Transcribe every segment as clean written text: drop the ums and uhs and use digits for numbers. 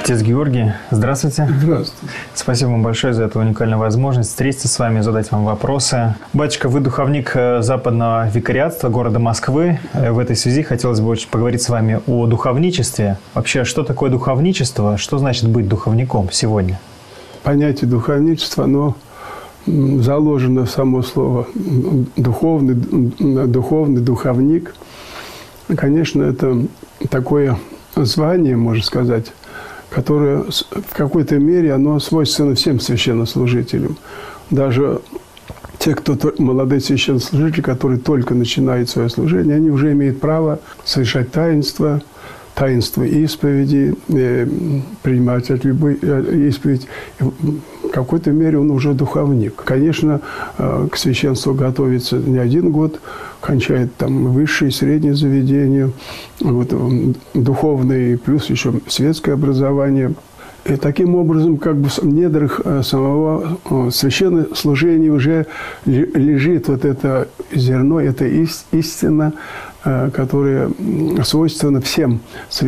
Отец Георгий, здравствуйте. Здравствуйте. Спасибо вам большое за эту уникальную возможность встретиться с вами, задать вам вопросы. Батюшка, вы духовник Западного викариатства города Москвы. В этой связи хотелось бы очень поговорить с вами о духовничестве. Вообще, что такое духовничество? Что значит быть духовником сегодня? Понятие духовничества, оно заложено в само слово духовный, духовник. Конечно, это такое звание, можно сказать, которое в какой-то мере оно свойственно всем священнослужителям. Даже те, кто молодые священнослужители, которые только начинают свое служение, они уже имеют право совершать таинства исповеди, принимать от любой исповедь. В какой-то мере он уже духовник. Конечно, к священству готовится не один год, кончает там высшее и среднее заведение, духовное, плюс еще светское образование. И таким образом, как бы в недрах самого священнослужения уже лежит вот это зерно, это истина, которая свойственна всем,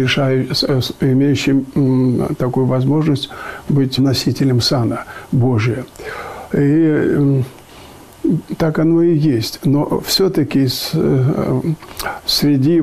имеющим такую возможность быть носителем сана Божия. И так оно и есть. Но все-таки среди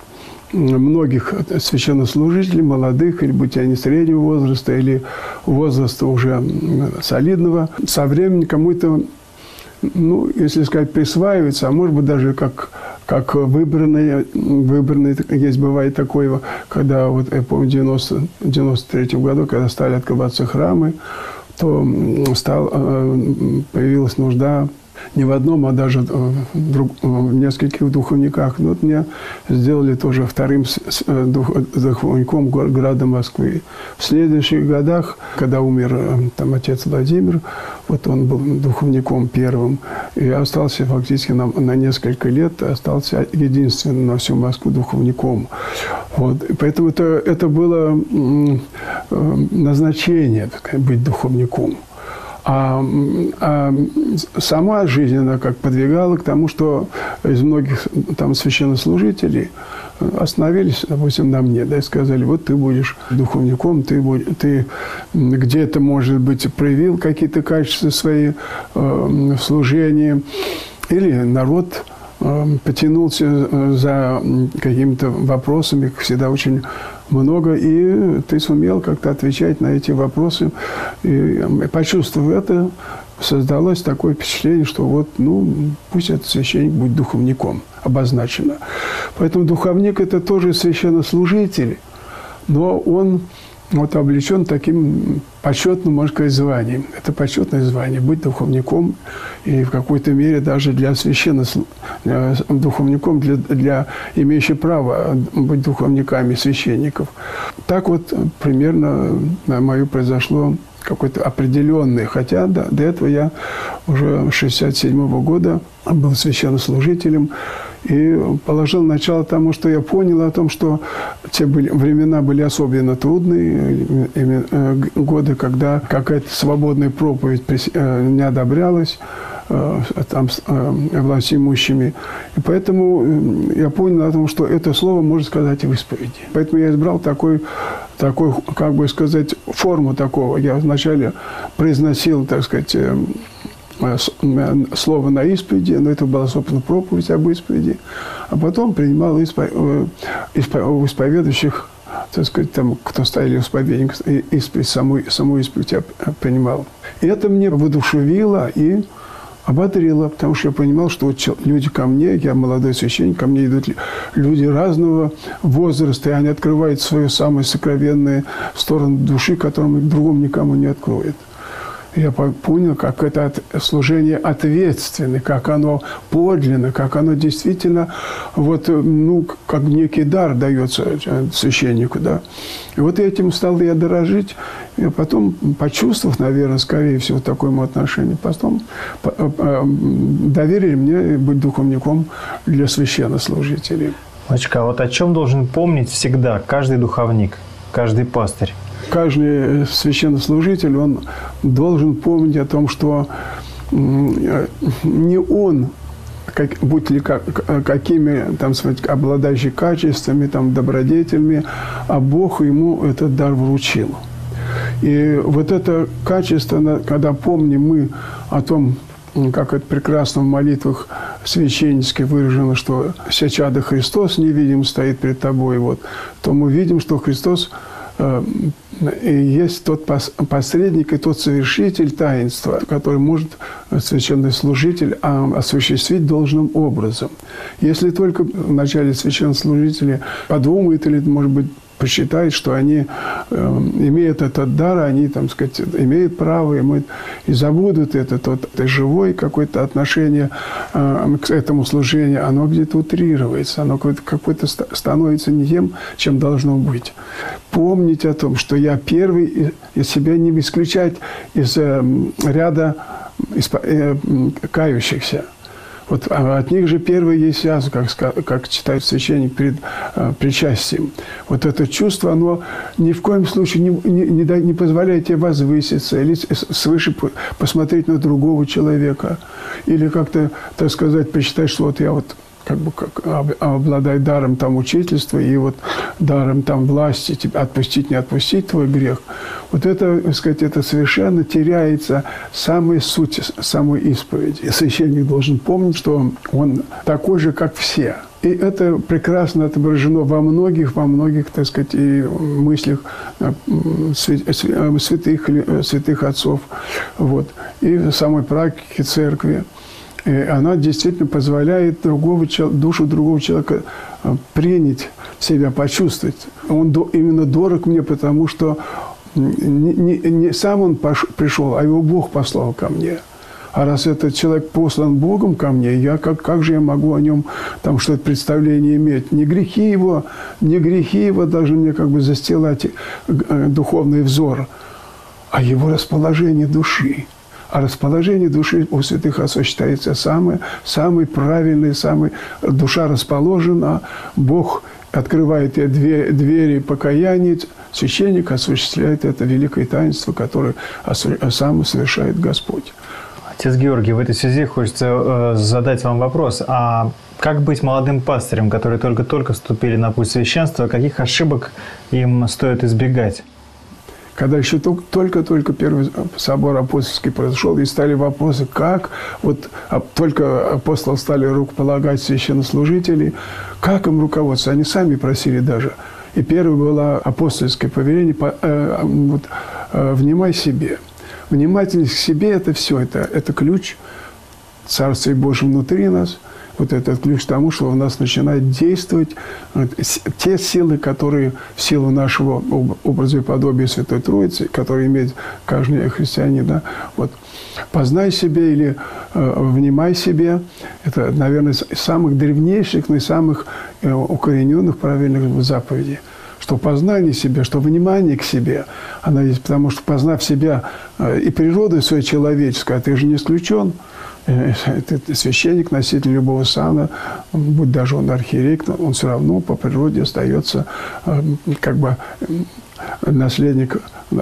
многих священнослужителей, молодых, или будь они среднего возраста, или возраста уже солидного, со временем кому-то, если сказать, присваивается, а может быть даже как выбранные, есть бывает такое, когда я помню, в 93 году, когда стали открываться храмы, то появилась нужда не в одном, а даже в нескольких духовниках. Меня сделали тоже вторым духовником города Москвы. В следующих годах, когда умер отец Владимир, он был духовником первым, и я остался фактически на несколько лет, остался единственным на всю Москву духовником. Поэтому это было назначение, быть духовником. А сама жизнь, она как подвигала к тому, что из многих священнослужителей остановились, допустим, на мне, и сказали, ты будешь духовником, ты где-то, может быть, проявил какие-то качества свои в служении, или народ потянулся за какими-то вопросами, их всегда очень много, и ты сумел как-то отвечать на эти вопросы. И почувствовав это, создалось такое впечатление, что пусть этот священник будет духовником, обозначено. Поэтому духовник – это тоже священнослужитель, но он облечен таким почетным, можно сказать, званием. Это почетное звание – быть духовником, и в какой-то мере даже для духовником, для имеющих право быть духовниками священников. Так примерно мое произошло какое-то определенное. Хотя до этого я уже с 1967 года был священнослужителем и положил начало тому, что я понял о том, что те времена были особенно трудные, годы, когда какая-то свободная проповедь не одобрялась властимущими. И поэтому я понял о том, что это слово можно сказать и в исповеди. Поэтому я избрал такой, как бы сказать, форму такого. Я вначале произносил, так сказать, слово на исповеди, но это была, собственно, проповедь об исповеди, а потом принимал исповедующих, так сказать, кто стояли исповедник, исповедь, саму исповедь я принимал. И это мне воодушевило и ободрило, потому что я понимал, что люди ко мне, я молодой священник, ко мне идут люди разного возраста, и они открывают свою самую сокровенную сторону души, которую другому никому не откроет. Я понял, как это служение ответственное, как оно подлинно, как оно действительно, как некий дар дается священнику, да. И этим стал я дорожить, и потом, почувствовав, наверное, скорее всего, такому отношению, потом доверили мне быть духовником для священнослужителей. Батюшка, а о чем должен помнить всегда каждый духовник, каждый пастырь? Каждый священнослужитель, он должен помнить о том, что не он будь ли какими там, обладающими качествами, там, добродетелями, а Бог ему этот дар вручил. И вот это качество, когда помним мы о том, как это прекрасно в молитвах священнически выражено, что «Ся чадо Христос невидим стоит пред тобой», вот, то мы видим, что Христос и есть тот посредник и тот совершитель таинства, который может священнослужитель осуществить должным образом. Если только вначале священнослужители подумают или, может быть, посчитают, что они имеют этот дар, они, там сказать, имеют право, и забудут это живое какое-то отношение к этому служению, оно где-то утрируется, оно какое-то становится не тем, чем должно быть. Помнить о том, что я первый, и себя не исключать из ряда кающихся. Вот от них же первый есть язва, как читает священник перед причастием. Вот это чувство, оно ни в коем случае не позволяет тебе возвыситься или свыше посмотреть на другого человека. Или как-то, так сказать, посчитать, что вот я вот как обладаю даром там учительства и вот даром там власти, отпустить, не отпустить твой грех. Вот это, так сказать, это совершенно теряется самая суть самой исповеди. И священник должен помнить, что он такой же, как все. И это прекрасно отображено во многих, так сказать, и мыслях святых отцов, вот, и в самой практике церкви. И она действительно позволяет душу другого человека принять себя, почувствовать. Он именно дорог мне, потому что не сам он пришел, а его Бог послал ко мне. А раз этот человек послан Богом ко мне, как же я могу о нем там что-то представление иметь? Не грехи его должны мне как бы застилать духовный взор, а его расположение души. А расположение души у святых отцов считается самый правильный, душа расположена, Бог открывает ей двери покаяния, священник осуществляет это великое таинство, которое сам совершает Господь. Отец Георгий, в этой связи хочется задать вам вопрос. А как быть молодым пастырем, которые только-только вступили на путь священства? Каких ошибок им стоит избегать? Когда еще только первый собор апостольский произошел, и стали вопросы, как вот только апостолы стали рукополагать священнослужителей, как им руководствоваться? Они сами просили даже. И первое было апостольское повеление «внимай себе». Внимательность к себе – это все, это ключ Царствия Божьего внутри нас. Вот этот ключ к тому, что у нас начинают действовать те силы, которые в силу нашего образа и подобия Святой Троицы, которые имеет каждый христианин. Да? Вот. «Познай себе» или «внимай себе» – это, наверное, из самых древнейших, но и самых укорененных правильных заповедей. Что познание себя, что внимание к себе, она есть, потому что, познав себя и природу свою человеческую, ты же не исключен. Ты священник, носитель любого сана, будь даже он архиерей, он все равно по природе остается как бы наследник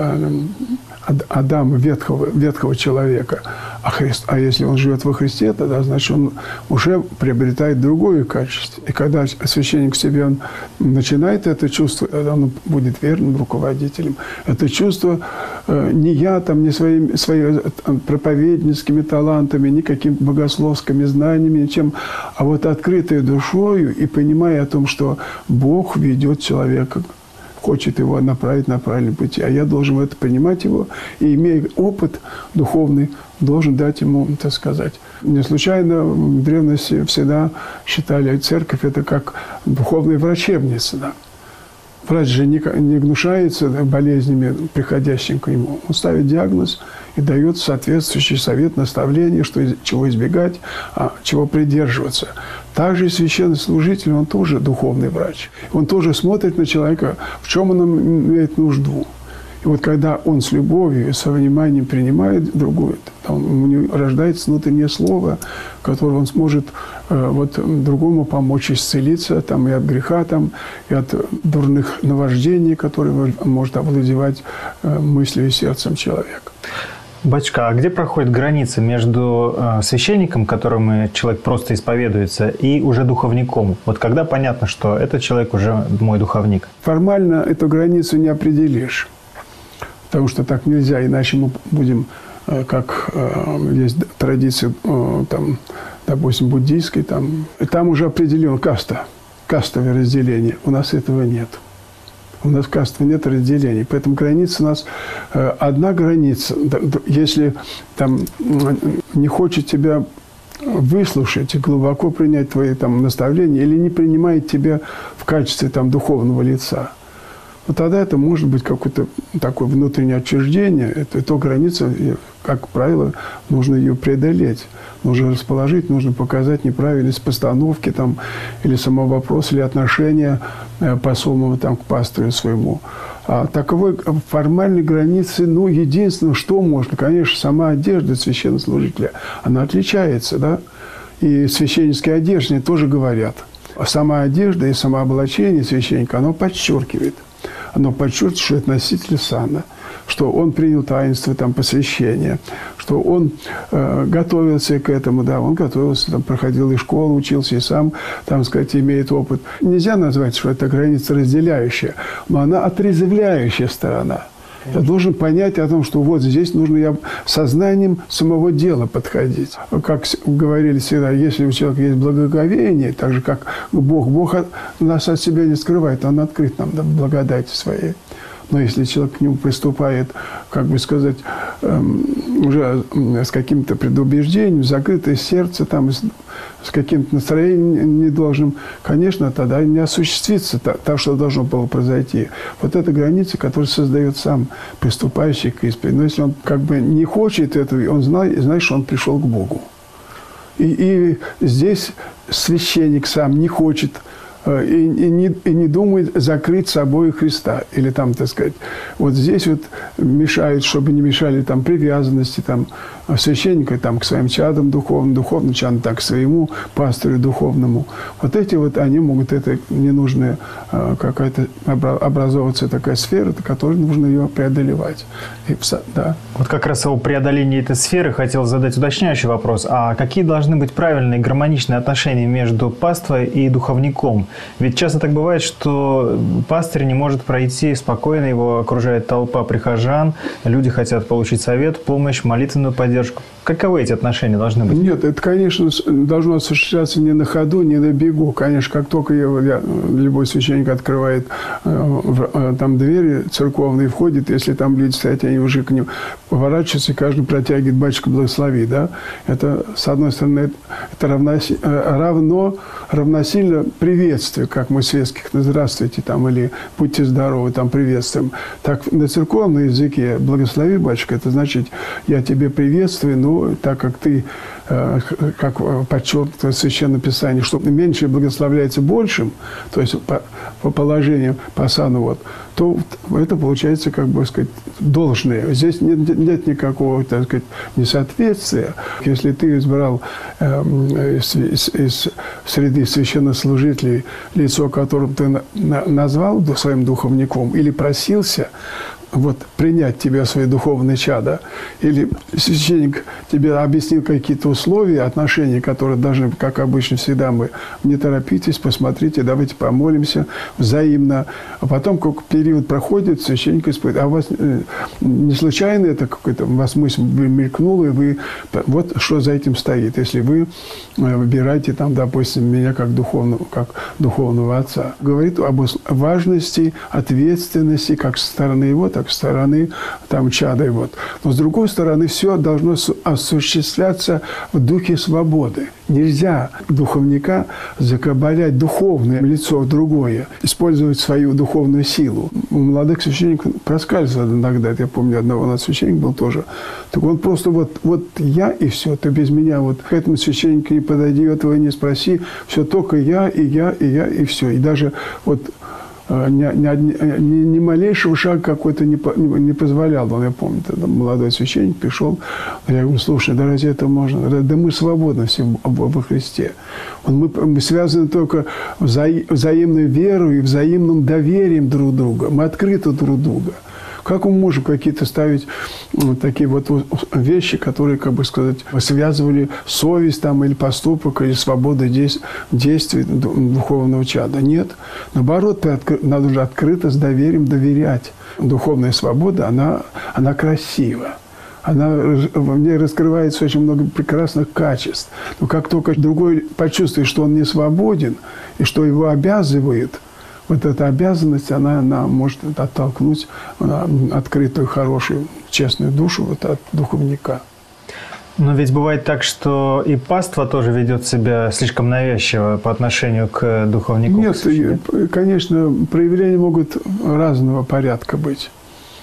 Адама, ветхого человека. А если он живет во Христе, тогда, значит, он уже приобретает другое качество. И когда священник в себе он начинает это чувство, тогда он будет верным руководителем. Это чувство не я, там, не своими проповедническими талантами, ни какими богословскими знаниями, ничем, а вот открытой душою и понимая о том, что Бог ведет человека, хочет его направить на правильный путь. А я должен это принимать его, и, имея опыт духовный, должен дать ему, так сказать. Не случайно в древности всегда считали церковь это как духовная врачебница. Да? Врач же не гнушается болезнями, приходящим к нему. Он ставит диагноз и дает соответствующий совет, наставление, чего избегать, а чего придерживаться. Также и священнослужитель, он тоже духовный врач. Он тоже смотрит на человека, в чем он имеет нужду. И вот когда он с любовью и со вниманием принимает другое, у него рождается внутреннее слово, которое он сможет другому помочь исцелиться там, и от греха, там, и от дурных наваждений, которые может овладевать мыслью и сердцем человека. Батюшка, а где проходит граница между священником, которым человек просто исповедуется, и уже духовником? Вот когда понятно, что этот человек уже мой духовник? Формально эту границу не определишь, потому что так нельзя, иначе мы будем, как есть традиция, там, допустим, буддийской, там уже определен кастовое разделение. У нас этого нет. У нас кастового нет разделений. Поэтому граница у нас одна граница. Если там не хочет тебя выслушать и глубоко принять твои там наставления или не принимает тебя в качестве там духовного лица, вот тогда это может быть какое-то такое внутреннее отчуждение. Эту границу, как правило, нужно ее преодолеть. Нужно расположить, нужно показать неправильность постановки там, или самого вопроса, или отношения посольного там, к пастору своему. А таковой формальной границы, единственное, что можно, конечно, сама одежда священнослужителя, она отличается, да? И священнические одежды тоже говорят. Сама одежда и самооблачение священника, оно подчеркивает. Оно подчеркивает, что это носитель сана, что он принял таинство там, посвящения, что он готовился к этому, да, он готовился, там, проходил и школу, учился, и сам, там сказать, имеет опыт. Нельзя назвать, что это граница разделяющая, но она отрезвляющая сторона. Я должен понять о том, что вот здесь нужно сознанием самого дела подходить. Как говорили всегда, если у человека есть благоговение, так же, как Бог нас от себя не скрывает, Он открыт нам благодати своей. Но если человек к нему приступает, как бы сказать, уже с каким-то предубеждением, закрытое сердце, там, с каким-то настроением недолжным, конечно, тогда не осуществится то, что должно было произойти. Вот эта граница, которую создает сам приступающий к исповеди. Но если он как бы не хочет этого, он знает, что он пришел к Богу. И здесь священник сам не хочет и не думает закрыть собой Христа. Или там, так сказать, вот здесь вот мешает, чтобы не мешали там привязанности там, священника там, к своим чадам духовным чадам, так, к своему пастору духовному. Вот эти вот, они могут, это ненужная какая-то образовываться такая сфера, которую нужно ее преодолевать. Да. Вот как раз о преодолении этой сферы хотел задать уточняющий вопрос. А какие должны быть правильные гармоничные отношения между паствой и духовником? Ведь часто так бывает, что пастырь не может пройти спокойно, его окружает толпа прихожан, люди хотят получить совет, помощь, молитвенную поддержку. Каковы эти отношения должны быть? Нет, это, конечно, должно осуществляться не на ходу, не на бегу. Конечно, как только любой священник открывает там двери церковные, входит, если там люди стоят, они уже к ним поворачиваются, и каждый протягивает «Батюшка, благослови». Да? Это, с одной стороны, это равносильно приветствию, как мы светских «Здравствуйте» там, или «Будьте здоровы» там приветствуем. Так на церковном языке «Благослови, батюшка» это значит «Я тебе приветствую», но так как ты, как подчеркнуто в Священном Писании, что меньше благословляется большим, то есть по положению, по сану, вот, то это получается, как бы сказать, должное. Здесь нет никакого, так сказать, несоответствия. Если ты избрал из среды священнослужителей лицо, которым ты назвал своим духовником или просился, вот, принять тебя в свои духовные чада, или священник тебе объяснил какие-то условия, отношения, которые должны, как обычно всегда мы, не торопитесь, посмотрите, давайте помолимся взаимно. А потом, как период проходит, священник испытывает. А у вас не случайно это какой-то, у вас мысль мелькнула, и вы, вот что за этим стоит, если вы выбираете, там, допустим, меня как духовного отца. Говорит об важности, ответственности, как со стороны его, так со стороны там, чада. И вот. Но с другой стороны, все должно осуществляться в духе свободы. Нельзя духовника закабалять духовное лицо в другое, использовать свою духовную силу. У молодых священников проскальзывает иногда, я помню, одного у нас священник был тоже. Так он просто вот я и все, ты без меня вот к этому священнику не подойди, этого не спроси, все только я, и все. И даже вот ни малейшего шага какой-то не позволял. Он, я помню, тогда молодой священник пришел, я говорю, слушай, да разве это можно? Да мы свободны все во Христе. Мы связаны только взаимной верой и взаимным доверием друг друга. Мы открыты друг друга. Как мы можем какие-то ставить такие вот вещи, которые, как бы сказать, связывали совесть там, или поступок, или свободу действий духовного чада? Нет. Наоборот, надо же открыто, с доверием доверять. Духовная свобода, она красива. В ней раскрывается очень много прекрасных качеств. Но как только другой почувствует, что он не свободен, и что его обязывает, вот эта обязанность, она может оттолкнуть открытую, хорошую, честную душу вот от духовника. Но ведь бывает так, что и паства тоже ведет себя слишком навязчиво по отношению к духовнику. Нет, конечно, проявления могут разного порядка быть.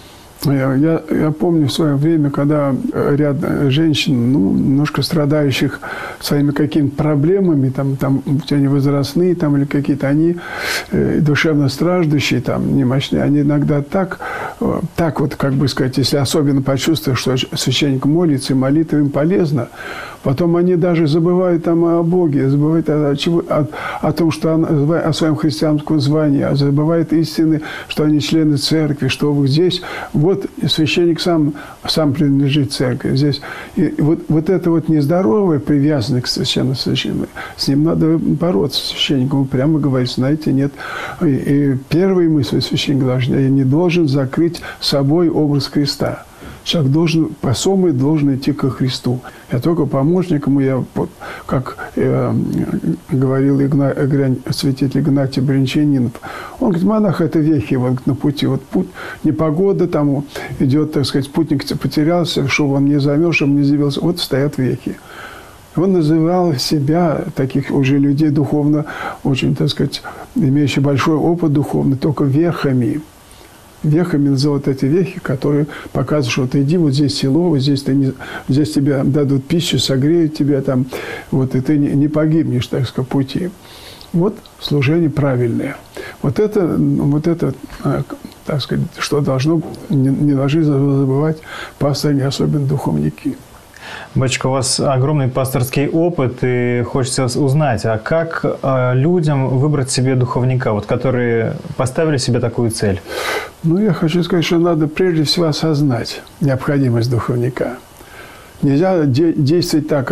Я помню в свое время, когда ряд женщин, немножко страдающих своими какими-то проблемами, там они возрастные, или какие-то, они душевно страждущие, немощные, они иногда так вот, как бы сказать, если особенно почувствуешь, что священник молится, и молитва им полезна, потом они даже забывают о Боге, забывают о том, что о своем христианском звании, забывают истины, что они члены церкви, что вот здесь, вот священник сам принадлежит церкви. Здесь, и вот это вот нездоровая привязанность к священному, с ним надо бороться, священнику прямо говорить, знаете, нет. И первые мысли священника должны, я не должен закрыть собой образ Христа. Человек должен идти ко Христу. Я только помощником, как говорил святитель Игнатий Брянчанинов, он говорит, монах, это вехи на пути. Вот путь, непогода, там идет, так сказать, путник потерялся, чтобы он не замерз, чтобы не явился. Вот стоят вехи. Он называл себя, таких уже людей духовно, очень, так сказать, имеющих большой опыт духовный, только вехами. Вехами называют эти вехи, которые показывают, что ты иди, вот здесь село, вот здесь тебе дадут пищу, согреют тебя там, вот, и ты не погибнешь, так сказать, пути. Вот служение правильное. Вот это, так сказать, что не должны забывать пастыри, особенно духовники. Батюшка, у вас огромный пасторский опыт, и хочется узнать, а как людям выбрать себе духовника, которые поставили себе такую цель? Я хочу сказать, что надо прежде всего осознать необходимость духовника. Нельзя действовать так,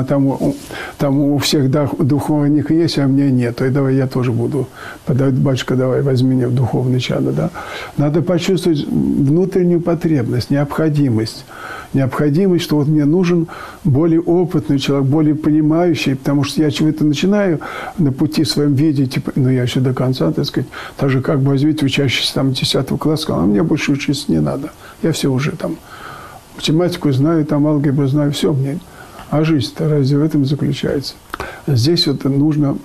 там у всех духовник есть, а мне нет, и давай я тоже буду. Батюшка, давай возьми меня в духовный чадо. Да? Надо почувствовать внутреннюю потребность, необходимость, что вот мне нужен более опытный человек, более понимающий, потому что я чего-то начинаю на пути своем видеть, я еще до конца, так сказать, так же, как бы возьмите учащийся 10 класса, сказал, мне больше учиться не надо, я все уже математику знаю, алгебру знаю, все мне. А жизнь-то разве в этом заключается? Здесь нужно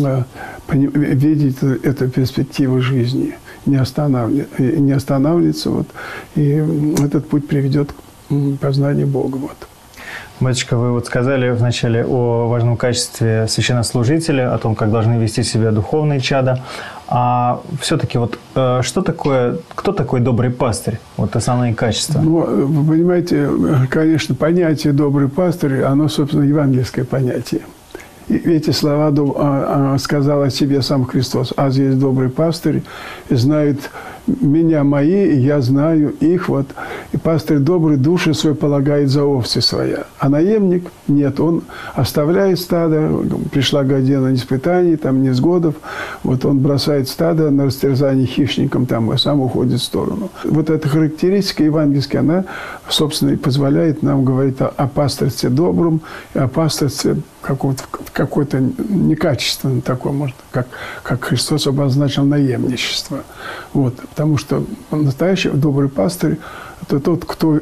видеть эту перспективу жизни, не останавливаться, и этот путь приведет к познанию Бога. Батюшка, вы сказали вначале о важном качестве священнослужителя, о том, как должны вести себя духовные чада. А все-таки кто такой добрый пастырь? Основные качества. Вы понимаете, конечно, понятие «добрый пастырь», оно, собственно, евангельское понятие. И эти слова сказал о себе сам Христос. «Аз есть добрый пастырь, знают меня мои, и я знаю их». И пастырь добрый душу свою полагает за овцы своя. А наемник нет, он оставляет стадо, пришла година испытаний, невзгодов, он бросает стадо на растерзание хищникам, а сам уходит в сторону. Эта характеристика евангельская, она, собственно, и позволяет нам говорить о пастырстве добром, и о пастырстве какой-то некачественный такой, может, как Христос обозначил наемничество. Потому что настоящий добрый пастырь – это тот, кто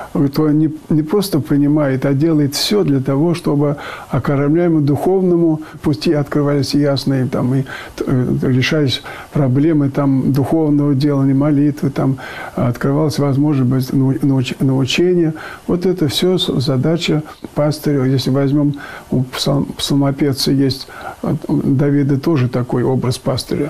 не просто понимает, а делает все для того, чтобы окормляемому духовному пути открывались ясные, и решались проблемы духовного делания, молитвы, открывалась возможность научения. Это все задача пастыря. Если возьмем, у псалмопевца есть, у Давида тоже такой образ пастыря,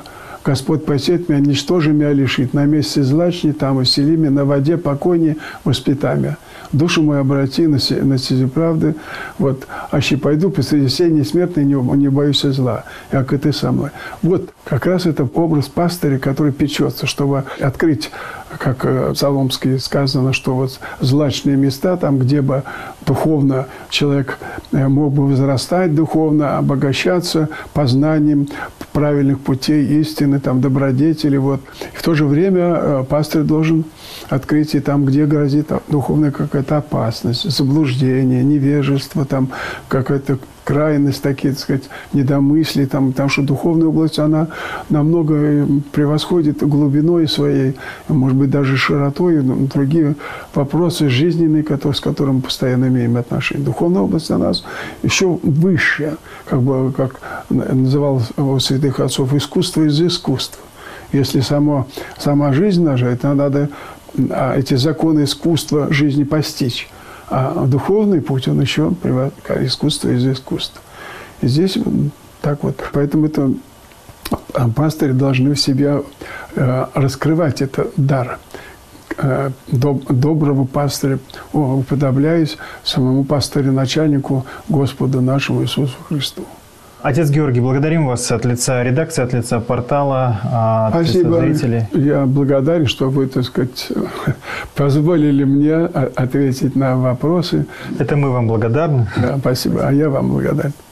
Господь посетит меня, ничтоже меня лишит. На месте злачни, там усели меня, на воде покойни воспитай меня. Душу мою обрати на стезю правды. Вот. Аще пойду посреди сей несмертной, не боюсь зла, как и ты со мной. Вот как раз это образ пастыря, который печется, чтобы открыть, как в Псаломске сказано, что вот злачные места, там, где бы духовно человек мог бы возрастать, духовно обогащаться познанием правильных путей истины, там, добродетели. Вот. И в то же время пастырь должен открыть и там, где грозит духовная какая-то опасность, заблуждение, невежество, там, какая-то крайность, такие, так сказать, недомыслия, там, потому что духовная область, она намного превосходит глубиной своей, может быть, даже широтой, другие вопросы жизненные, с которыми мы постоянно имеем отношение. Духовная область у нас еще выше, как называл у святых отцов, искусство из искусства. Если сама жизнь наша, это надо эти законы искусства жизни постичь. А духовный путь, он еще искусство из искусства. И здесь так вот. Поэтому это пастыри должны в себе раскрывать этот дар доброго пастыря, уподобляясь самому пастырю-начальнику Господу нашему Иисусу Христу. Отец Георгий, благодарим вас от лица редакции, от лица портала, от лица зрителей. Я благодарен, что вы, так сказать, позволили мне ответить на вопросы. Это мы вам благодарны. Да, спасибо. А я вам благодарен.